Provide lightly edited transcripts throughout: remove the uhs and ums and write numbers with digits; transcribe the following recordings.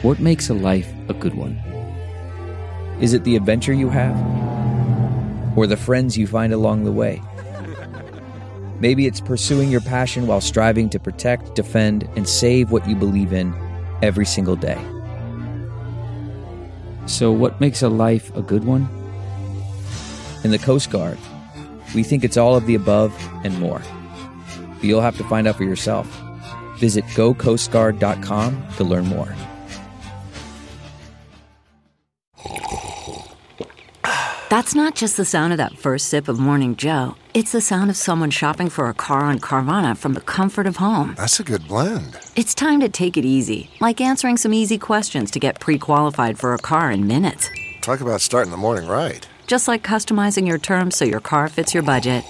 What makes a life a good one? Is it the adventure you have? Or the friends you find along the way? Maybe it's pursuing your passion while striving to protect, defend, and save what you believe in every single day. So what makes a life a good one? In the Coast Guard, we think it's all of the above and more. But you'll have to find out for yourself. Visit gocoastguard.com to learn more. That's not just the sound of that first sip of Morning Joe. It's the sound of someone shopping for a car on Carvana from the comfort of home. That's a good blend. It's time to take it easy, like answering some easy questions to get pre-qualified for a car in minutes. Talk about starting the morning right. Just like customizing your terms so your car fits your budget.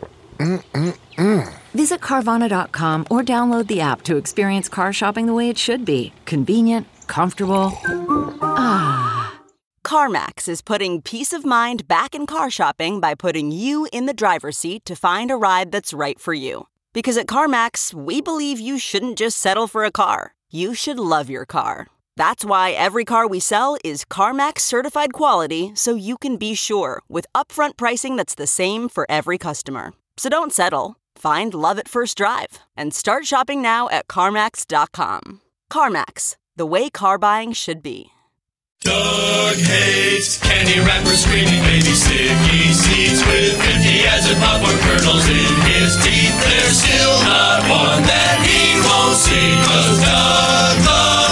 Visit Carvana.com or download the app to experience car shopping the way it should be. Convenient, comfortable. CarMax is putting peace of mind back in car shopping by putting you in the driver's seat to find a ride that's right for you. Because at CarMax, we believe you shouldn't just settle for a car. You should love your car. That's why every car we sell is CarMax certified quality, so you can be sure with upfront pricing that's the same for every customer. So don't settle. Find love at first drive and start shopping now at CarMax.com. CarMax, the way car buying should be. Doug hates candy wrappers, screaming baby sticky seeds with 50 acid popcorn kernels in his teeth. There's still not one that he won't see, 'cause Doug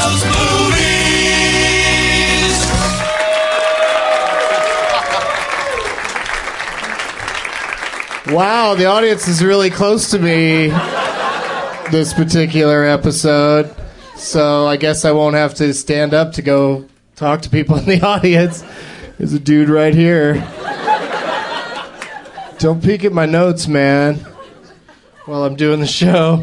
loves movies. Wow, the audience is really close to me this particular episode, so I guess I won't have to stand up to go talk to people in the audience. There's a dude right here. Don't peek at my notes, man, while I'm doing the show.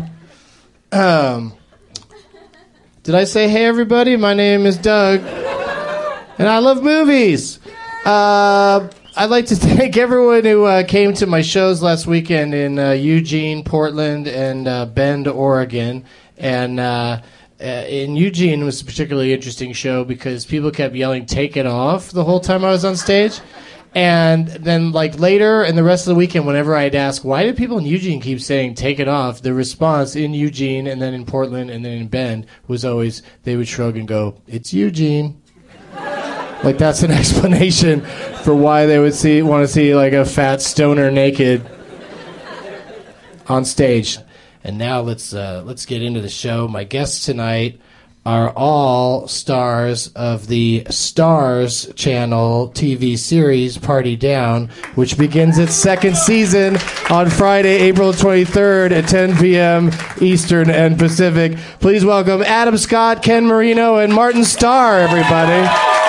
Did I say, hey, everybody, my name is Doug, and I love movies. I'd like to thank everyone who came to my shows last weekend in Eugene, Portland, and Bend, Oregon. And in Eugene was a particularly interesting show because people kept yelling, take it off, the whole time I was on stage. And then, like, later and the rest of the weekend, whenever I'd ask, why do people in Eugene keep saying, take it off, the response in Eugene and then in Portland and then in Bend was always, they would shrug and go, it's Eugene. Like, that's an explanation for why they would want to see, like, a fat stoner naked on stage. And now let's get into the show. My guests tonight are all stars of the Stars Channel TV series Party Down, which begins its second season on Friday, April 23rd at 10 p.m. Eastern and Pacific. Please welcome Adam Scott, Ken Marino, and Martin Starr, everybody.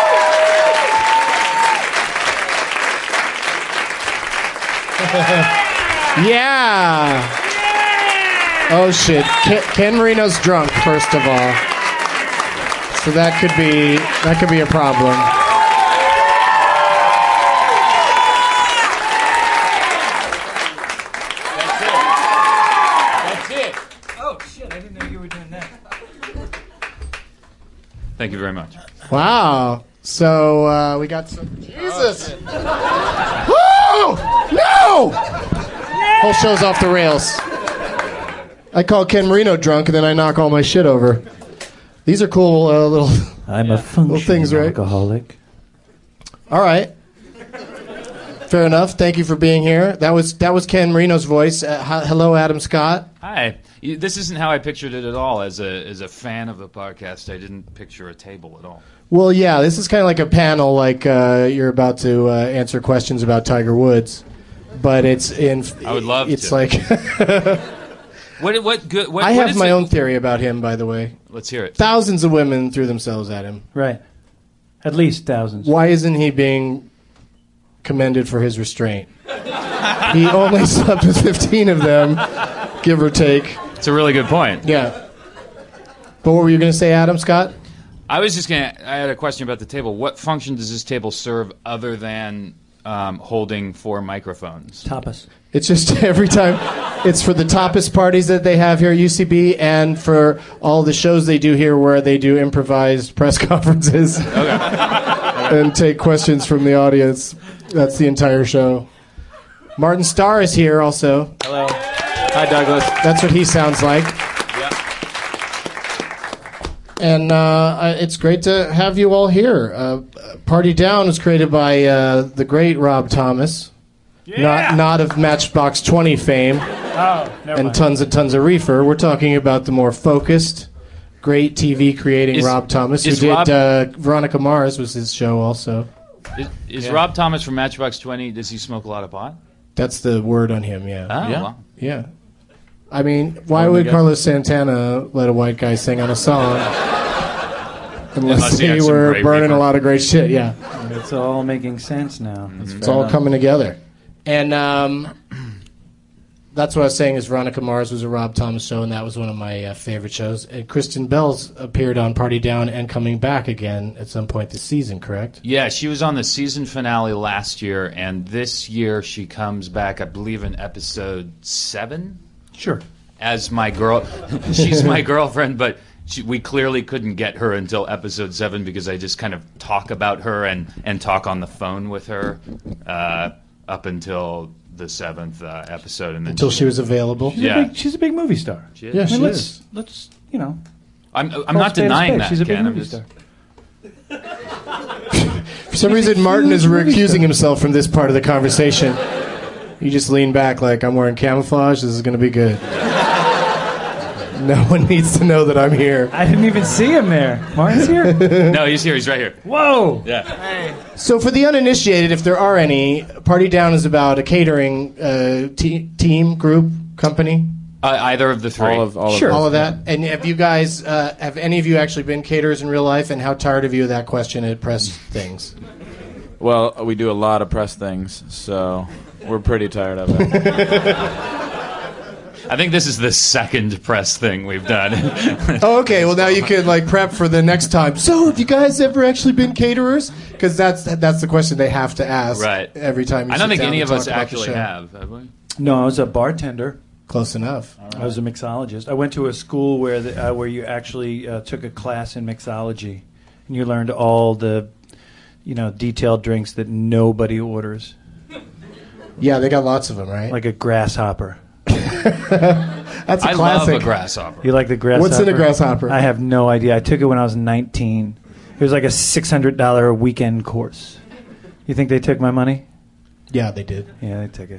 Yeah. Oh shit. Ken Marino's drunk, first of all. So that could be a problem. That's it. Oh shit, I didn't know you were doing that. Thank you very much. Wow. So we got some Jesus. Woo! No! Whole show's off the rails. I call Ken Marino drunk, and then I knock all my shit over. These are cool little. I'm a functioning things, right? alcoholic. All right. Fair enough. Thank you for being here. That was Ken Marino's voice. Hello, Adam Scott. Hi. This isn't how I pictured it at all. As a fan of the podcast, I didn't picture a table at all. Well, yeah, this is kind of like a panel, like you're about to answer questions about Tiger Woods, but it's in. I would love it's to. Like. What I have my own theory about him, by the way. Let's hear it. Thousands of women threw themselves at him. Right. At least thousands. Why isn't he being commended for his restraint? He only slept with 15 of them, give or take. It's a really good point. Yeah. But what were you going to say, Adam Scott? I had a question about the table. What function does this table serve other than holding 4 microphones? Tapas. It's just every time. It's for the tapas parties that they have here at UCB and for all the shows they do here where they do improvised press conferences and take questions from the audience. That's the entire show. Martin Starr is here also. Hello. Hi, Douglas. That's what he sounds like. And it's great to have you all here. Party Down was created by the great Rob Thomas, not of Matchbox 20 fame and tons and tons of reefer. We're talking about the more focused, great TV creating Rob Thomas, who did Veronica Mars was his show also. Is Rob Thomas from Matchbox 20? Does he smoke a lot of pot? That's the word on him, yeah. Oh, Yeah. wow. Yeah. I mean, why would Carlos Santana let a white guy sing on a song? Unless he had they some were great burning reefer. a lot of great shit, yeah. It's all making sense now. It's all coming together. And that's what I was saying is Veronica Mars was a Rob Thomas show, and that was one of my favorite shows. And Kristen Bell's appeared on Party Down and coming back again at some point this season, correct? Yeah, she was on the season finale last year, and this year she comes back, I believe, in episode 7? Sure. As my girl. She's my girlfriend, but we clearly couldn't get her until episode 7 because I just kind of talk about her and talk on the phone with her up until the 7th episode. And then Until she was available. She's a big movie star. She is. Yeah, I mean, she let's is. I'm call not spade a denying spade. that, She's a big Ken. I'm movie just, star. For some reason, Martin is recusing himself from this part of the conversation. You just lean back like, I'm wearing camouflage, this is going to be good. No one needs to know that I'm here. I didn't even see him there. Martin's here? no, he's here. He's right here. Whoa! Yeah. So for the uninitiated, if there are any, Party Down is about a catering team, group, company, Either of the three. All of all of that. And have you guys, have any of you actually been caterers in real life, and how tired are you of that question at press things? Well, we do a lot of press things, so we're pretty tired of it. I think this is the second press thing we've done. Oh, okay. Well, now you can like prep for the next time. So, have you guys ever actually been caterers? Because that's the question they have to ask Right. every time. I don't think any of us talk about the actually show. have we? No, I was a bartender. Close enough. I was a mixologist. I went to a school where you actually took a class in mixology, and you learned all the, detailed drinks that nobody orders, Yeah, they got lots of them, right? like a grasshopper. That's a I classic. love a grasshopper. You like the grasshopper? What's in a grasshopper? I have no idea. I took it when I was 19. It was like a $600 weekend course. You think they took my money? Yeah, they did. Yeah, they took it.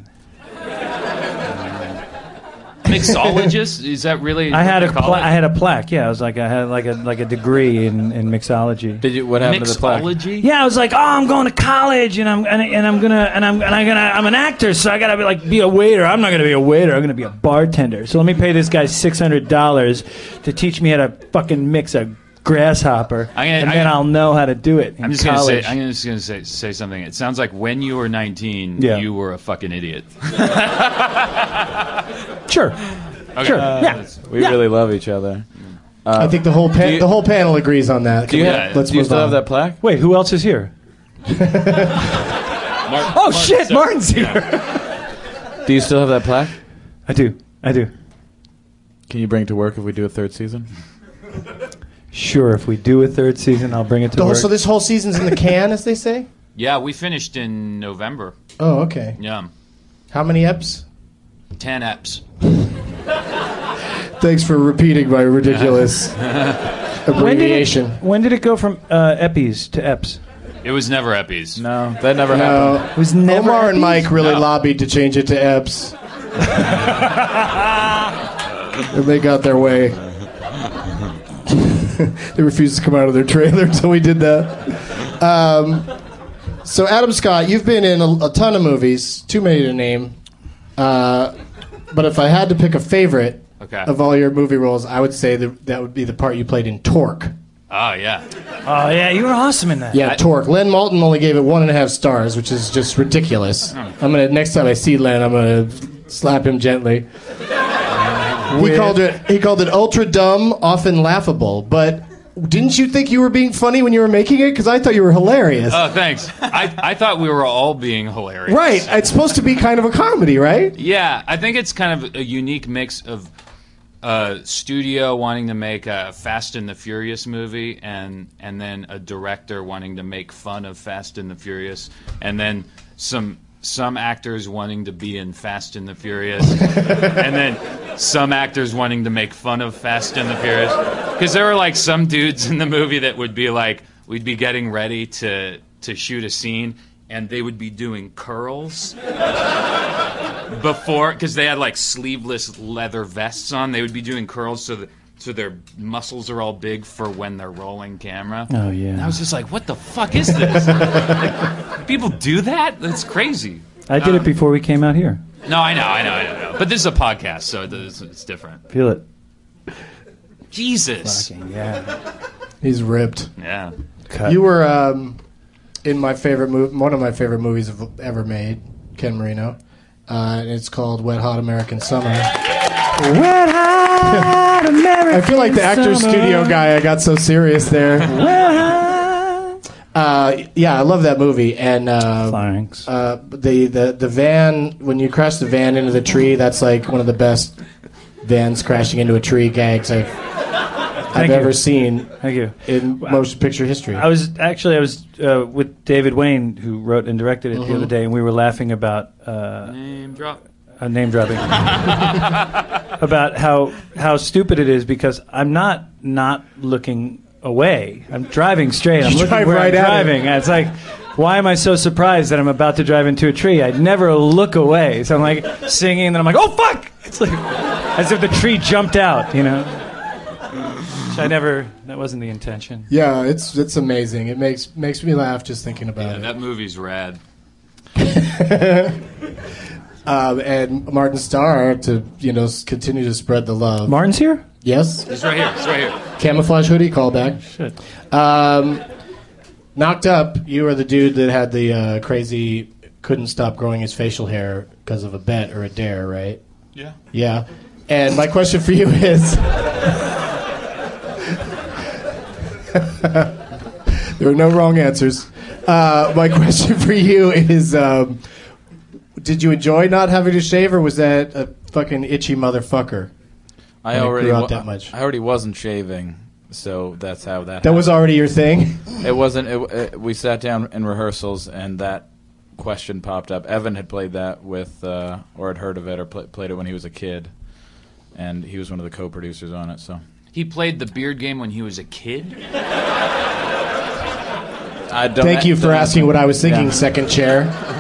Mixologist? Is that really? I had what they call it? I had a plaque. Yeah, I was like I had like a degree in mixology. Did you? What happened to the plaque? Mixology? Yeah, I was like, oh, I'm going to college, and I'm an actor, so I gotta be a waiter. I'm not gonna be a waiter. I'm gonna be a bartender. So let me pay this guy $600 to teach me how to fucking mix a grasshopper, and then I'll know how to do it. I'm just gonna say something. It sounds like when you were 19, Yeah. you were a fucking idiot. Sure. Okay. Sure. Yeah. We really love each other. I think the whole panel agrees on that. Do you, Let's do you move still on. have that plaque? Wait, who else is here? Oh shit, Martin's here. Do you still have that plaque? I do. Can you bring it to work if we do a third season? Sure, if we do a third season, I'll bring it to work. So this whole season's in the can, as they say? Yeah, we finished in November. Oh, okay. Yeah. How many eps? 10 eps. Thanks for repeating my ridiculous abbreviation. When did it go from Eppies to Eps? It was never Eppies. No, that never happened. It was never Omar and Eppies? Mike really No. lobbied to change it to eps. And they got their way. They refused to come out of their trailer until we did that. So Adam Scott, you've been in a ton of movies, too many to name. But if I had to pick a favorite of all your movie roles, I would say that would be the part you played in Torque. Oh, yeah. Oh yeah, you were awesome in that. Yeah, Torque. Len Moulton only gave it 1.5 stars, which is just ridiculous. Next time I see Len, I'm gonna slap him gently. He called it ultra dumb, often laughable, but Didn't you think you were being funny when you were making it? Because I thought you were hilarious. Oh, thanks. I thought we were all being hilarious. Right. It's supposed to be kind of a comedy, right? Yeah, I think it's kind of a unique mix of studio wanting to make a Fast and the Furious movie, and then a director wanting to make fun of Fast and the Furious, and then some actors wanting to be in Fast and the Furious, and then some actors wanting to make fun of Fast and the Furious. Because there were like some dudes in the movie that would be like, we'd be getting ready to shoot a scene, and they would be doing curls before, because they had like sleeveless leather vests on. They would be doing curls so their muscles are all big for when they're rolling camera. Oh, yeah. And I was just like, what the fuck is this? Like, people do that? That's crazy. I did it before we came out here. No, I know. But this is a podcast, so it's different. Feel it. Jesus. Fucking, yeah. He's ripped. Yeah. Cut. You were in my favorite one of my favorite movies ever made, Ken Marino. And it's called Wet Hot American Summer. Wet Hot American I feel like the Actors Summer. Studio guy. I got so serious there. Yeah, I love that movie. And Thanks. the van, when you crash the van into the tree, that's like one of the best vans crashing into a tree gags I've ever seen. Thank you. In motion picture history. I was with David Wayne, who wrote and directed it the other day, and we were laughing about Name drop. name dropping about how stupid it is, because I'm not looking away. I'm driving straight. I'm looking drive where right I'm at driving. And it's like, why am I so surprised that I'm about to drive into a tree? I'd never look away. So I'm like singing, and then I'm like, oh fuck! It's like as if the tree jumped out, you know. That wasn't the intention. Yeah, it's amazing. It makes me laugh just thinking about it. That movie's rad. And Martin Starr to continue to spread the love. Martin's here? Yes. It's right here. Camouflage hoodie callback. Shit. Knocked Up. You are the dude that had the crazy couldn't stop growing his facial hair because of a bet or a dare, right? Yeah. Yeah. And my question for you is. There are no wrong answers. My question for you is, did you enjoy not having to shave, or was that a fucking itchy motherfucker? I already wasn't shaving, so that's how that happened. Was already your thing? It wasn't. We sat down in rehearsals, and that question popped up. Evan had played that with, or had heard of it, or played it when he was a kid, and he was one of the co-producers on it, so... He played the beard game when he was a kid? Thank you for asking what I was thinking, second chair.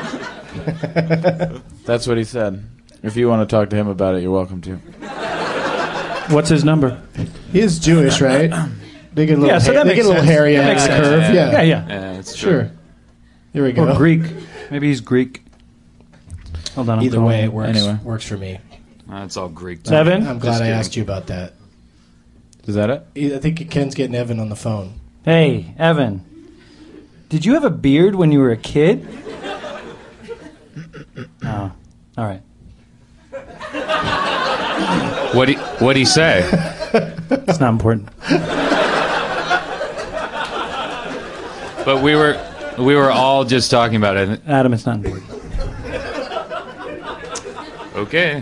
That's what he said. If you want to talk to him about it, you're welcome to. What's his number? He is Jewish, right? They get a little, that makes sense. hairy That on makes the sense. curve. Yeah. Yeah, it's true. Sure. Here we go. Or Greek. Maybe he's Greek. Hold on. Either way, it works. Anyway. Works for me. It's all Greek. Evan? I'm glad I asked you about that. Is that it? I think Ken's getting Evan on the phone. Hey, Evan. Did you have a beard when you were a kid? Oh, all right. What'd he say? It's not important. But we were all just talking about it. Adam, it's not important. Okay.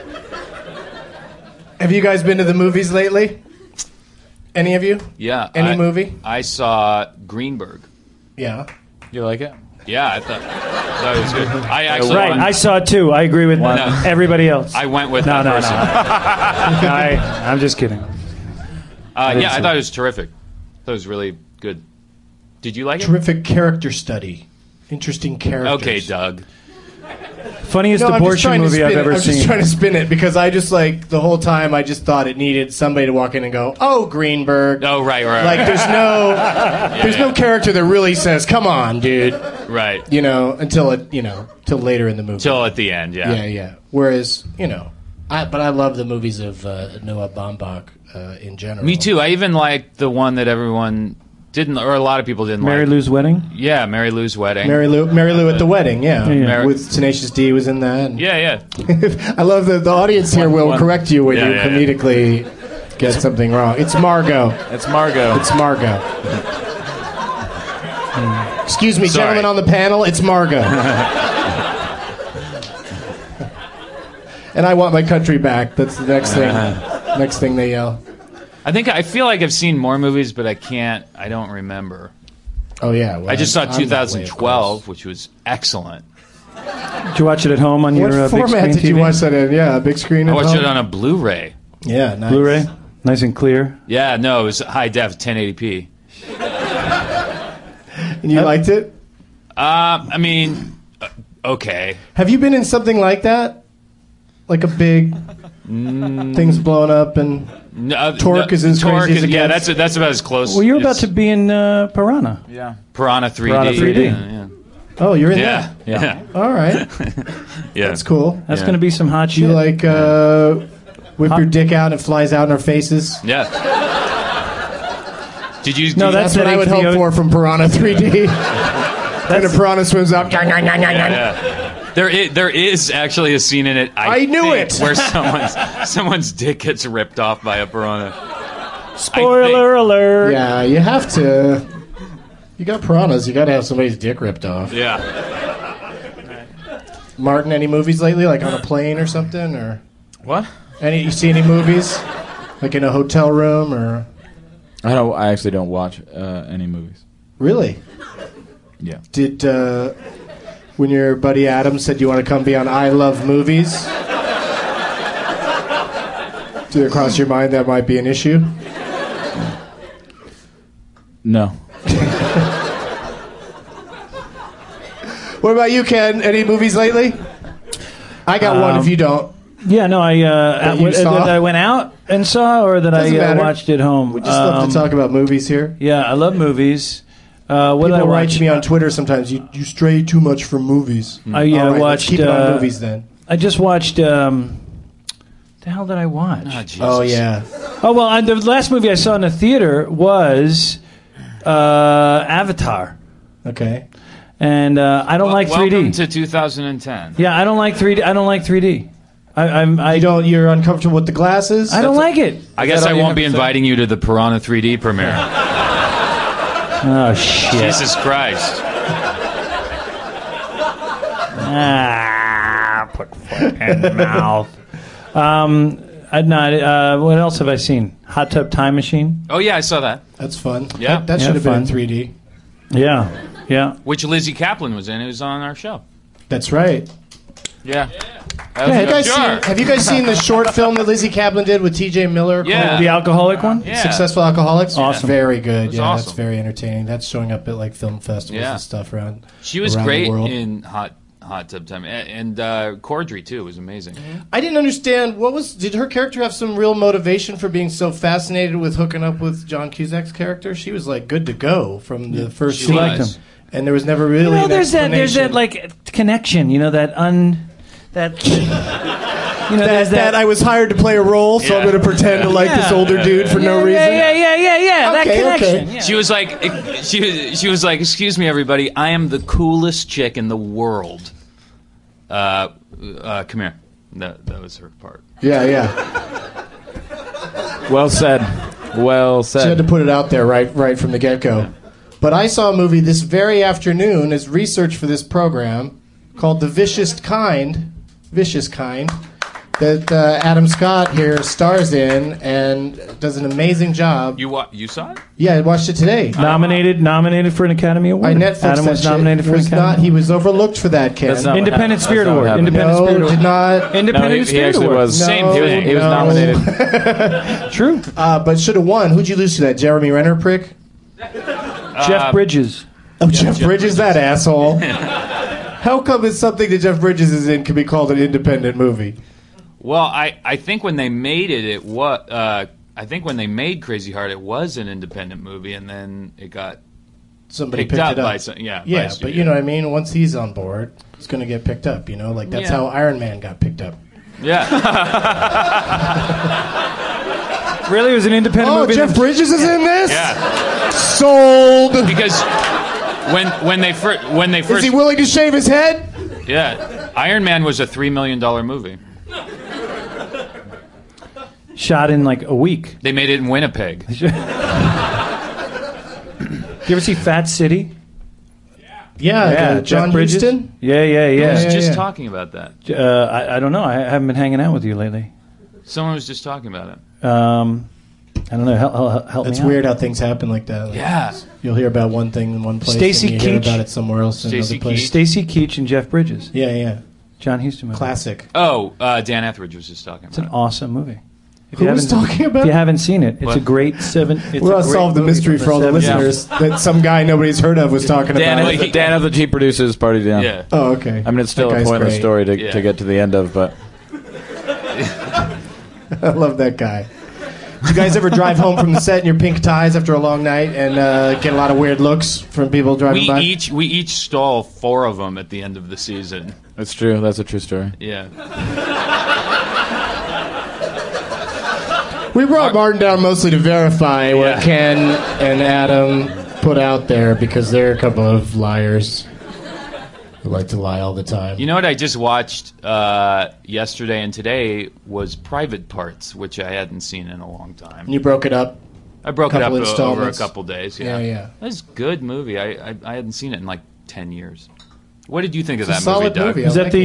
Have you guys been to the movies lately? Any of you? Yeah. Any movie? I saw Greenberg. Yeah. You like it? Yeah, I thought it was good. I actually Right, I saw it too. I agree with everybody else. I went with No. that person. I'm just kidding. Yeah, I thought it was terrific. I thought it was really good. Did you like it? Terrific character study. Interesting characters. Okay, Doug. Funniest abortion movie I've ever seen. I'm just trying to spin it because I just the whole time I just thought it needed somebody to walk in and go, "Oh, Greenberg." Oh, right. Like there's no character that really says, "Come on, dude." Right. Until till later in the movie. Till at the end, yeah. Yeah. Whereas, but I love the movies of Noah Baumbach in general. Me too. I even liked the one that everyone didn't, or a lot of people didn't like. Mary Lou's Wedding? Yeah, Mary Lou's Wedding. Mary Lou at the wedding, Yeah. With Tenacious D was in that. Yeah. I love that the audience here will correct you when you comedically get something wrong. It's Margot. It's Margot. It's Margot. Excuse me, Sorry. gentlemen on the panel. It's Margot. And I want my country back. That's the next thing. Next thing they yell. I feel like I've seen more movies, but I don't remember. Oh yeah. Well, I just saw I'm that way, of 2012, course. which was excellent. Did you watch it at home on your What big format screen did you TV? watch that in? Yeah, a big screen. I at watched home? it on a Blu-ray. Yeah, nice. Blu-ray, nice and clear. Yeah, no, it was high def, 1080p. And you liked it? I mean, okay. Have you been in something like that? Like a big things blowing up and Torque is as Torque crazy as it yeah, gets? that's about as close. Well, you're about as- to be in Piranha. Yeah. Piranha 3D. Piranha 3D. Yeah, Oh, you're in yeah, that. yeah. All right, yeah. that's cool. That's Yeah. going to be some hot Do you shit. like whip your dick out and it flies out in our faces? Yeah. Did you? No, That's that what I would HBO hope for from Piranha 3D. And a piranha swims up. Yeah. There is actually a scene in it. I knew think, it! Where someone's dick gets ripped off by a piranha. Spoiler alert. Yeah, you have to. You got piranhas. You got to have somebody's dick ripped off. Yeah. Martin, any movies lately, like on a plane or something, or What? you see any movies, like in a hotel room, or I actually don't watch any movies. really? Yeah. Did when your buddy Adam said you want to come be on I Love Movies, did it cross your mind that might be an issue? No. What about you, Ken? Any movies lately? I got one. If you don't, Yeah, no, you saw? that I went out and saw, or that Doesn't I matter. watched at home. we just love to talk about movies here. Yeah, I love movies. What did I People write watch? to me on Twitter sometimes. You stray too much from movies. Oh yeah, All right, I let's watched. keep it on movies then. I just watched. The hell did I watch? Oh, Jesus. Oh yeah. Oh well, the last movie I saw in the theater was Avatar, Okay. and I don't like 3D. Welcome to 2010. Yeah, I don't like 3D. I don't like 3D. I don't. You're uncomfortable with the glasses. I don't like it. I guess that I all you won't have be to say? inviting you to the Piranha 3D premiere. Oh shit! Jesus Christ. Put foot in mouth. What else have I seen? Hot Tub Time Machine. Oh yeah, I saw that. That's fun. Yeah. That Yeah, should have been in fun. 3D. Yeah, yeah. Which Lizzie Kaplan was in. It was on our show. That's right. Yeah. Have you guys seen the short film that Lizzie Kaplan did with T.J. Miller? Yeah. The alcoholic one. Yeah. Successful Alcoholics? Awesome. Very good. Yeah, awesome. that's very entertaining. That's showing up at like film festivals Yeah. and stuff around. She was around great the world. in Hot Tub Time, and Cordry too was amazing. I didn't understand did her character have some real motivation for being so fascinated with hooking up with John Cusack's character? She was like good to go from the first She scene. liked him. And there was never really You know, an there's that explanation. like connection. You know that that I was hired to play a role, so I'm Yeah. going to pretend to like this older dude for no reason. Yeah. That Okay, connection. okay. Yeah. She was like, she was like, excuse me, everybody, I am the coolest chick in the world. Come here. That was her part. Yeah. Well said. Well She had said. to put it out there right from the get-go. But I saw a movie this very afternoon as research for this program called The Vicious Kind, that Adam Scott here stars in and does an amazing job. You saw it? Yeah, I watched it today. Nominated for an Academy Award. I Netflixed Adam that was shit. nominated for an Was Academy not, he was overlooked for that, Ken. That's not what Independent happened. Spirit That's not what Award. happened. Independent no, Spirit Award. did not. Independent No, he Spirit actually Award. was. Same No, thing. He was no. nominated. True. But should have won. Who'd you lose to that? Jeremy Renner prick? Jeff Bridges. Oh, Jeff Bridges, that asshole. How come it's something that Jeff Bridges is in can be called an independent movie? Well, I think when they made it was. I think when they made Crazy Heart, it was an independent movie, and then it got Somebody picked picked up it up. by some. Yeah, by a Yeah, but studio. you know what I mean? Once he's on board, it's going to get picked up, you know? Like, that's Yeah. how Iron Man got picked up. Yeah. Really, it was an independent Oh, movie. Jeff Bridges is in this? Yeah. Sold! Because when they first Is he willing to shave his head? yeah, Iron Man was a $3 million movie. Shot in like a week. They made it in Winnipeg. You ever see Fat City? Yeah, John Jeff Bridges? Huston. Yeah. I was just yeah. talking about that. I don't know. I haven't been hanging out with you lately. Someone was just talking about it. I don't know. Help me It's out. weird how things happen like that. Like, Yeah. you'll hear about one thing in one place, Stacey and you hear Keach. about it somewhere else in Stacey another place. Keach. Stacy Keach and Jeff Bridges. Yeah. John Huston movie. Classic. Oh, Dan Etheridge was just talking It's about an it. awesome movie. If Who you was haven't- talking about If you it? haven't seen it, it's What? a great seven. It's We're a going to great solve the movie mystery from for all the 70s. listeners that some guy nobody's heard of was talking Dan, about of it. the, Dan of the Cheap Producers Party Down. Yeah. Oh, okay. I mean, it's still That a guy's pointless great. story Yeah. to get to the end of, but I love that guy. Do you guys ever drive home from the set in your pink ties after a long night and get a lot of weird looks from people driving by? We each stole 4 of them at the end of the season. it's true. That's a true story. Yeah. We brought Martin down mostly to verify what Yeah. Ken and Adam put out there because they're a couple of liars who like to lie all the time. You know what I just watched yesterday and today was Private Parts, which I hadn't seen in a long time. And you broke it up. I broke it up couple over a installments. couple days. Yeah. That's a good movie. I hadn't seen it in like 10 years. What did you think of It's a that movie, solid Doug? movie. Is that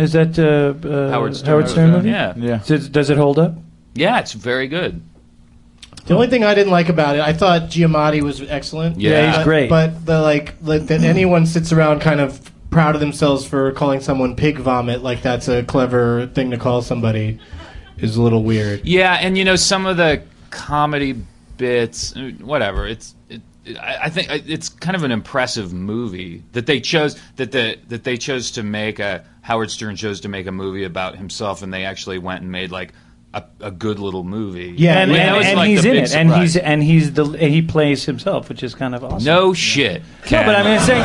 Howard Stern movie? Yeah. Yeah. Does it hold up? Yeah, it's very good. The only thing I didn't like about it, I thought Giamatti was excellent. Yeah, he's But- great. But that anyone sits around kind of proud of themselves for calling someone pig vomit, like that's a clever thing to call somebody, is a little weird. Yeah, and you know some of the comedy bits, whatever. I think it's kind of an impressive movie that they chose that they chose to make Howard Stern chose to make a movie about himself, and they actually went and made like a good little movie. Yeah, And, that was, and like, he's the in big it, and surprise. he plays himself, which is kind of awesome. No shit. No, but I mean, I'm saying,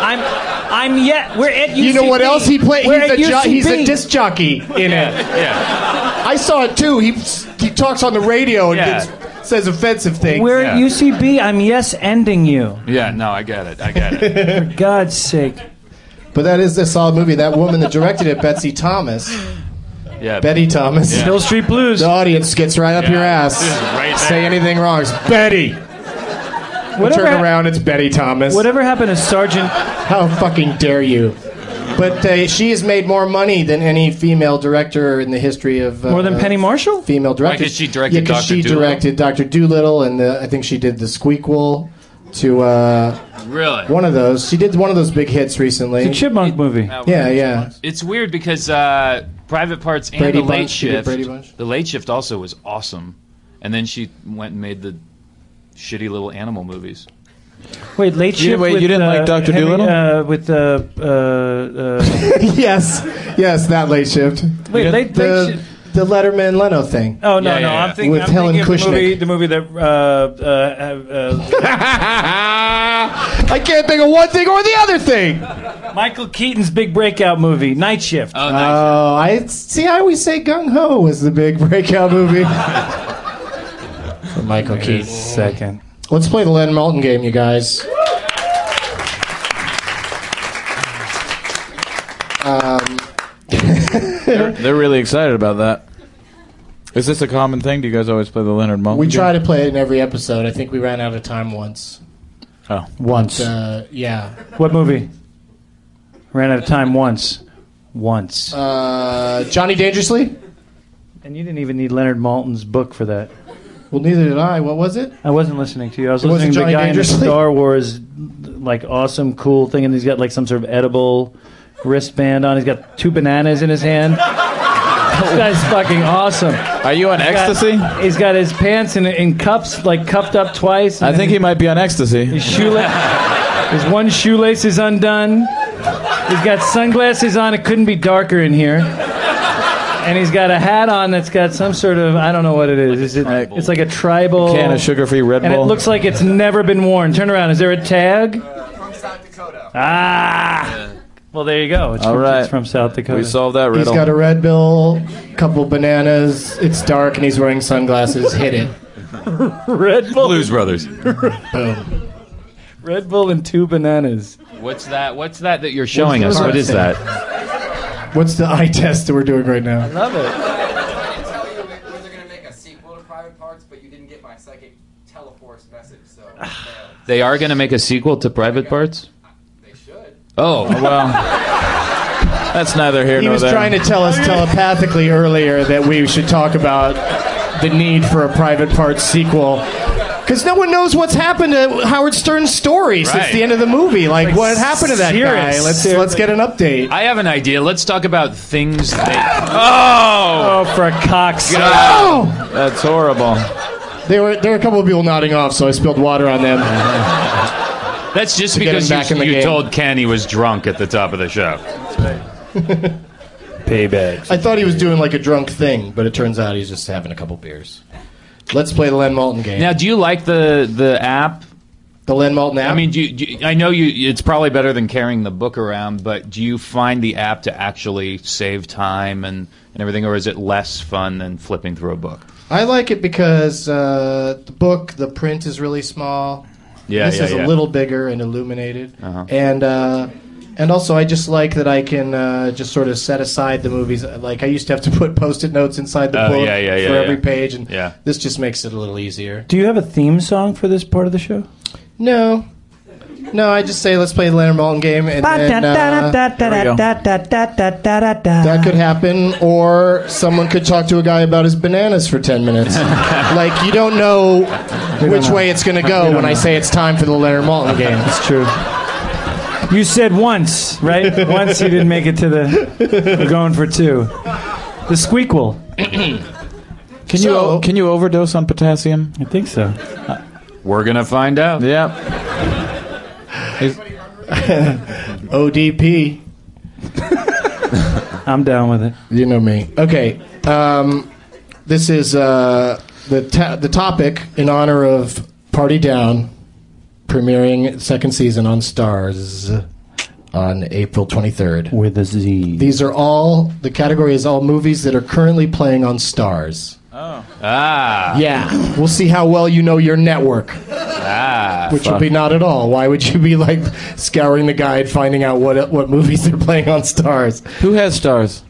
we're at UCB. You know what else he played? We're at He's a UCB. disc jockey in it. Yeah. I saw it too. He talks on the radio and Yeah. says offensive things. We're at Yeah. UCB. I'm yes-ending you. Yeah, no, I get it. For God's sake. But that is a solid movie. That woman that directed it, Betsy Thomas, Yeah. Betty Thomas. Yeah. Hill Street Blues. The audience gets right up Yeah. your ass. This is right there. Say anything wrong, it's Betty. Whatever, Turn around, it's Betty Thomas. whatever happened to Sergeant? How fucking dare you? But she has made more money than any female director in the history of More than Penny Marshall? female directors. Because she directed yeah, 'cause Dr. she Dolittle. directed Dr. Dolittle, and I think she did the Squeakquel to Really? one of those. She did one of those big hits recently. The Chipmunk movie. Yeah. It's weird because Private Parts and Brady The Late Bunch, she did Shift. Brady Bunch. The Late Shift also was awesome, and then she went and made the shitty little animal movies. Wait, Late Shift. Wait, with, you didn't like Dr. Dolittle? With yes, that Late Shift. wait, Late Shift. The Letterman Leno thing. Oh no, Yeah, no! yeah, I'm yeah. thinking, With I'm Helen thinking of Kushnick. the movie that. I can't think of one thing or the other thing. Michael Keaton's big breakout movie, Night Shift. Oh, nice. I always say Gung Ho was the big breakout movie. For Michael Keaton. Second. Let's play the Len Malton game, you guys. They're really excited about that. Is this a common thing? Do you guys always play the Leonard Maltin? We game? try to play it in every episode. I think we ran out of time once. Oh, Once. Yeah. What movie? Ran out of time once. Once. Johnny Dangerously? And you didn't even need Leonard Maltin's book for that. Well, neither did I. What was it? I wasn't listening to you. I was It wasn't listening to the Johnny guy in the Dangerously? Star Wars, like, awesome, cool thing, and he's got, like, some sort of edible wristband on. He's got 2 bananas in his hand. This guy's fucking awesome. are you on ecstasy? He's got his pants in cuffs, like, cuffed up twice. I think he might be on ecstasy. His his one shoelace is undone. He's got sunglasses on. It couldn't be darker in here. And he's got a hat on that's got some sort of, I don't know what it is. It's like a tribal Can of sugar-free Red and Bull. it looks like it's never been worn. Turn around. Is there a tag? From South Dakota. Ah. Well, there you go. It's All from, right. it's from South Dakota. We solved that He's riddle. got a Red Bull, couple bananas. It's dark, and he's wearing sunglasses. Hit it. Red Bull. Blues Brothers. Boom. Red Bull and 2 bananas. What's that you're showing us? What is that? What's the eye test that we're doing right now? Love it. I can tell you when they're going to make a sequel. They are going to make a sequel to Private Parts? They should. Oh, Well, that's neither here He nor was there. trying to tell us telepathically earlier that we should talk about the need for a Private Parts sequel. Because no one knows what's happened to Howard Stern's story since Right. the end of the movie. Like what happened to that guy? serious. Let's get an update. I have an idea. Let's talk about things that... Oh, for a cocksucker. Oh! That's horrible. There were a couple of people nodding off, so I spilled water on them. That's just To get because him back in the you game. told Ken he was drunk at the top of the show. Payback. I thought he was doing like a drunk thing, but it turns out he's just having a couple beers. Let's play the Len Malton game. Now, do you like the app? The Len Malton app? I mean, I know it's probably better than carrying the book around, but do you find the app to actually save time and everything, or is it less fun than flipping through a book? I like it because the print is really small. This is a little bigger and illuminated. Uh-huh. And also I just like that I can just sort of set aside the movies. Like I used to have to put Post-it notes inside the book for every page, and this just makes it a little easier. Do you have a theme song for this part of the show? No, I just say let's play the Leonard Maltin game, and then, that could happen, or someone could talk to a guy about his bananas for 10 minutes. Like you don't know which way it's going to go when I say it's time for the Leonard Maltin game. That's true. You said once, right? Once you didn't make it to we're going for two. The squeakquel. Can you overdose on potassium? I think so. We're going to find out. Yeah. ODP. I'm down with it. You know me. Okay. This is the topic in honor of Party Down, premiering second season on Stars on April 23rd. With a Z. These are the category is all movies that are currently playing on Stars. Oh. Ah. Yeah. We'll see how well you know your network. Which will be not at all. Why would you be like scouring the guide, finding out what movies they're playing on Stars? Who has Stars?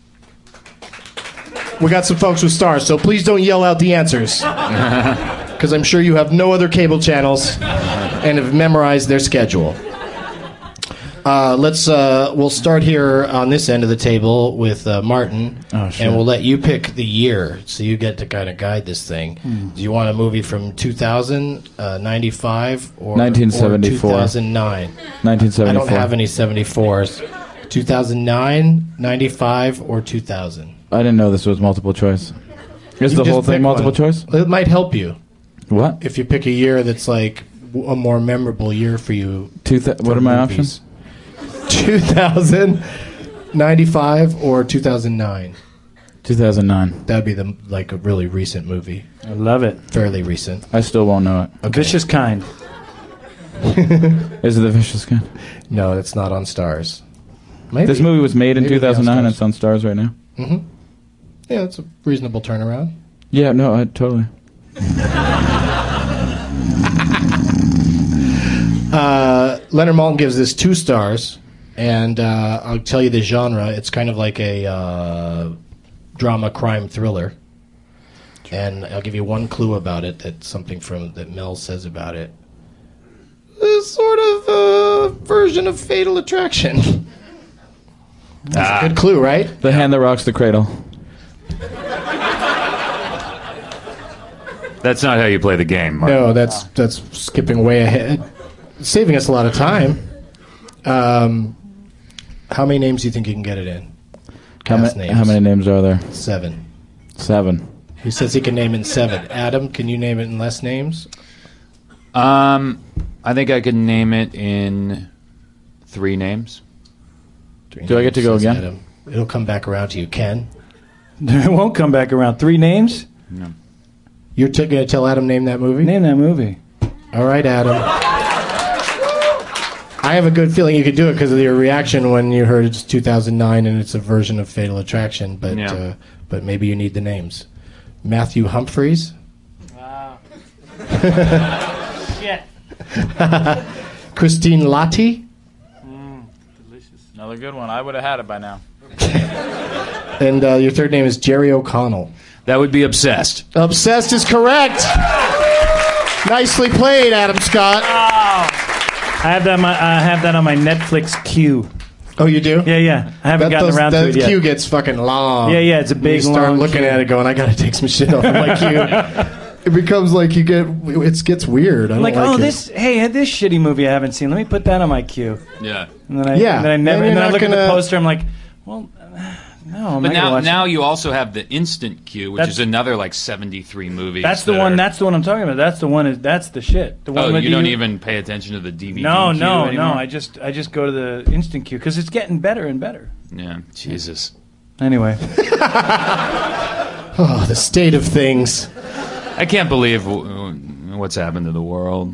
We got some folks with Stars, so please don't yell out the answers. Because I'm sure you have no other cable channels and have memorized their schedule. We'll start here on this end of the table with Martin, and we'll let you pick the year, so you get to kind of guide this thing. Do you want a movie from 2000, 95, or 1974. Or 2009? 1974. I don't have any 74s. 2009, 95, or 2000? I didn't know this was multiple choice. Is You the just whole thing pick multiple one. choice? It might help you. What? If you pick a year that's like a more memorable year for you. What are my options? 2000, 95, or 2009? 2009. That'd be a really recent movie. I love it. Fairly recent. I still won't know it. Okay. Vicious Kind. Is it The Vicious Kind? No, it's not on Stars. Maybe. This movie was made in Maybe 2009 and on it's on Stars right now? Mm-hmm. Yeah, it's a reasonable turnaround. Yeah, no, totally. Leonard Maltin gives this 2 stars, and I'll tell you the genre. It's kind of like a drama crime thriller, and I'll give you one clue about it. That's something that Mel says about it. It's sort of a version of Fatal Attraction. That's a good clue, right? The Hand That Rocks the Cradle. That's not how you play the game, Mark. No, that's skipping way ahead. Saving us a lot of time. How many names do you think you can get it in? How many names are there? 7. 7. He says he can name it in 7. Adam, can you name it in less names? I think I can name it in 3 names. Do I get to go again? Adam. It'll come back around to you. Ken? It won't come back around. 3 names? No. You're going to tell Adam name that movie? Name that movie. All right, Adam. I have a good feeling you could do it because of your reaction when you heard it's 2009 and it's a version of Fatal Attraction, but maybe you need the names. Matthew Humphreys? Wow. Shit. Christine Latti? Delicious. Another good one. I would have had it by now. And your third name is Jerry O'Connell. That would be Obsessed. Obsessed is correct. Nicely played, Adam Scott. I have that on my Netflix queue. Oh, you do? Yeah. I haven't gotten around to it yet. The queue gets fucking long. Yeah, it's a big, you start long looking queue. at it going, I gotta take some shit off of my queue. It becomes like it gets weird. I don't like, it. this shitty movie I haven't seen. Let me put that on my queue. Yeah. And then I look at the poster. I'm like, well, no. I'm But not gonna watch now it. you also have the instant queue, which is another like 73 movies. That's the one. That's the one I'm talking about. That's the one. That's the shit. The one you don't even pay attention to the DVD. No. queue I just go to the instant queue because it's getting better and better. Yeah. Jesus. Anyway. Oh, the state of things. I can't believe what's happened to the world.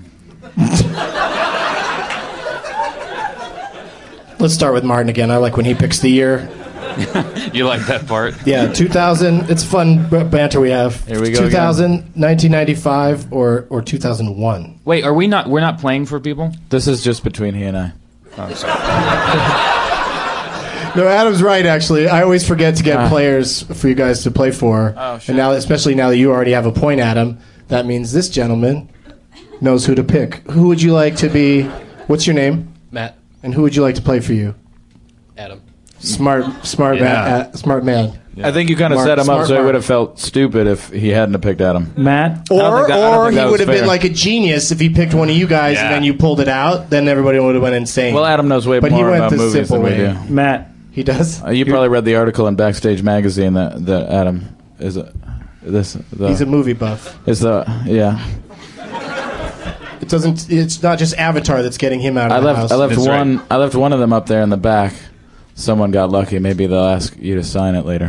Let's start with Martin again. I like when he picks the year. You like that part? Yeah, 2000. It's fun banter we have. Here we go 2000, 1995, or 2001. Wait, we're not playing for people? This is just between he and I. Oh, sorry. No, Adam's right, actually. I always forget to get players for you guys to play for. Oh, shit. And now, especially now that you already have a point, Adam, that means this gentleman knows who to pick. Who would you like to be? What's your name? Matt. And who would you like to play for you? Adam. Smart man. I think you kind of set him up so he Mark. would have felt stupid if he hadn't have picked Adam. Matt? Or he would have fair. been like a genius if he picked one of you guys and then you pulled it out. Then everybody would have went insane. Well, Adam knows way But he more went about the movies simple than we way. do. Matt. He does? You probably read the article in Backstage Magazine that Adam is He's a movie buff. Yeah. It doesn't. It's not just Avatar that's getting him out of the house. I left That's one. right. I left one of them up there in the back. Someone got lucky. Maybe they'll ask you to sign it later.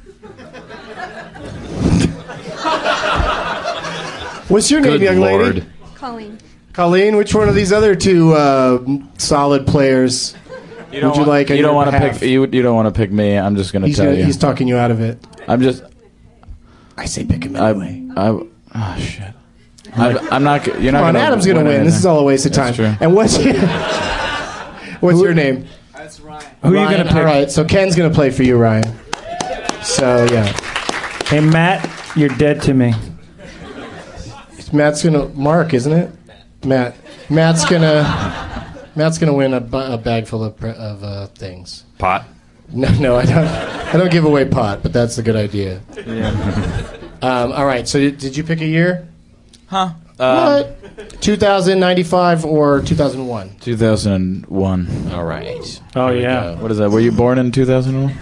What's your name, Good young Lord. lady? Colleen. Colleen. Which one of these other two solid players would you like? You don't want to pick. You don't want to pick me. I'm just going to tell you. He's talking you out of it. I'm just. I say pick him anyway. Oh shit. I'm not. You're not. Come on, gonna Adam's going to win. This is all a waste of time. That's true. And what's your name? That's Ryan. Who are you going to pick? All right, so Ken's going to play for you, Ryan. So yeah, Hey, Matt, you're dead to me. Matt's going to Mark, isn't it? Matt's gonna win a bag full of things. Pot. No, I don't give away pot, but that's a good idea. Yeah. All right, so did you pick a year? Huh? What? 2095 or 2001? 2001. All right. Oh, yeah. What is that? Were you born in 2001?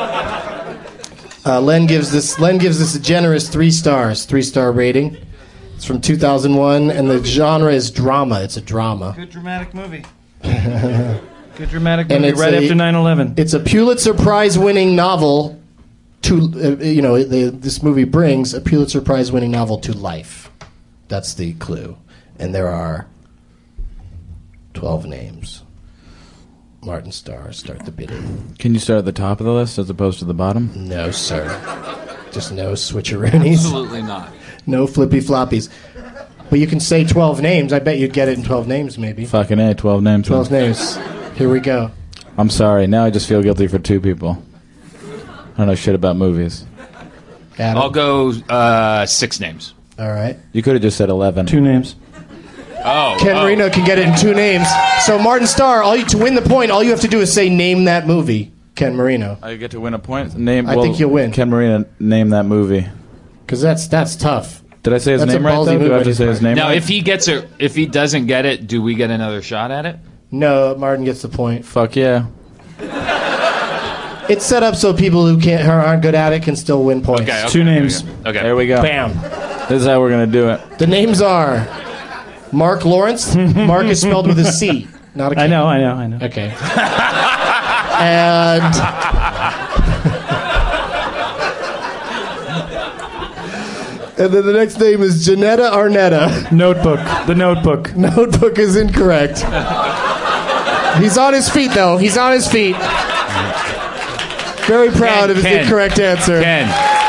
Len gives this a generous 3 stars, 3-star rating. It's from 2001, and the genre is drama. It's a drama. Good dramatic movie. Good dramatic And movie it's right a- after 9/11. It's a Pulitzer Prize-winning novel. This movie brings a Pulitzer Prize-winning novel to life. That's the clue, and there are 12 names. Martin Starr, start the bidding. Can you start at the top of the list as opposed to the bottom? No, sir. Just no switcheroonies. Absolutely not. No flippy floppies. But you can say 12 names. I bet you'd get it in 12 names, maybe. Fucking A, 12 names. 12 names. Here we go. I'm sorry. Now I just feel guilty for 2 people. I don't know shit about movies. Adam. I'll go 6 names. All right. You could have just said 11. 2 names. Oh. Ken Marino can get it in 2 names. So Martin Starr, to win the point, all you have to do is say name that movie. Ken Marino. I get to win a point. Name. I think you'll win. Ken Marino, name that movie. Because that's tough. Did I say his That's name a right? ballsy Though? move Do I on have to his say his name Now, right? if he doesn't get it, do we get another shot at it? No, Martin gets the point. Fuck yeah. It's set up so people who aren't good at it can still win points. Okay. 2 names. Okay. There we go. Bam. This is how we're going to do it. The names are Mark Lawrence. Mark is spelled with a C, not a K. I know. Okay. And and then the next name is Janetta Arnetta. Notebook. The Notebook. Notebook is incorrect. He's on his feet, though. He's on his feet. Very proud of his incorrect answer. Ken.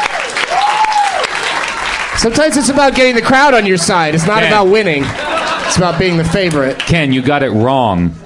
Sometimes it's about getting the crowd on your side. It's not Ken. about winning. It's about being the favorite. Ken, you got it wrong.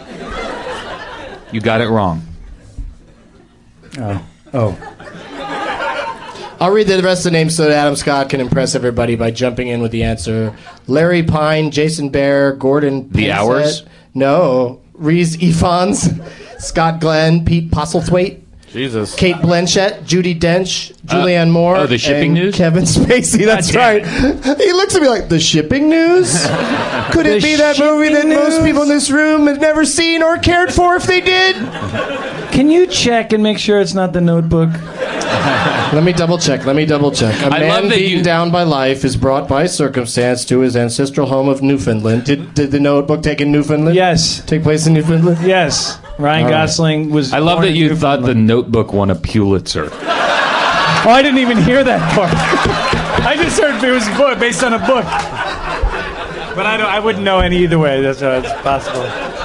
You got it wrong. Oh. I'll read the rest of the names so that Adam Scott can impress everybody by jumping in with the answer. Larry Pine, Jason Bear, Gordon The Pensett. Hours? No. Reese Ifans, Scott Glenn, Pete Postlethwaite, Jesus. Kate Blanchett, Judi Dench, Julianne Moore, The Shipping and News? Kevin Spacey. That's damn right. He looks at me like, the Shipping News? Could it be that movie that most people in this room had never seen or cared for if they did? Can you check and make sure it's not The Notebook? Let me double check. A I love man that beaten you- down by life is brought by circumstance to his ancestral home of Newfoundland. Did the Notebook take in Newfoundland? Yes. Take place in Newfoundland? Yes. Ryan All right. Gosling was. I love born that in you thought the Newfoundland. Notebook won a Pulitzer. Oh, I didn't even hear that part. I just heard it was a book, based on a book. But I wouldn't know any either way. That's how it's possible.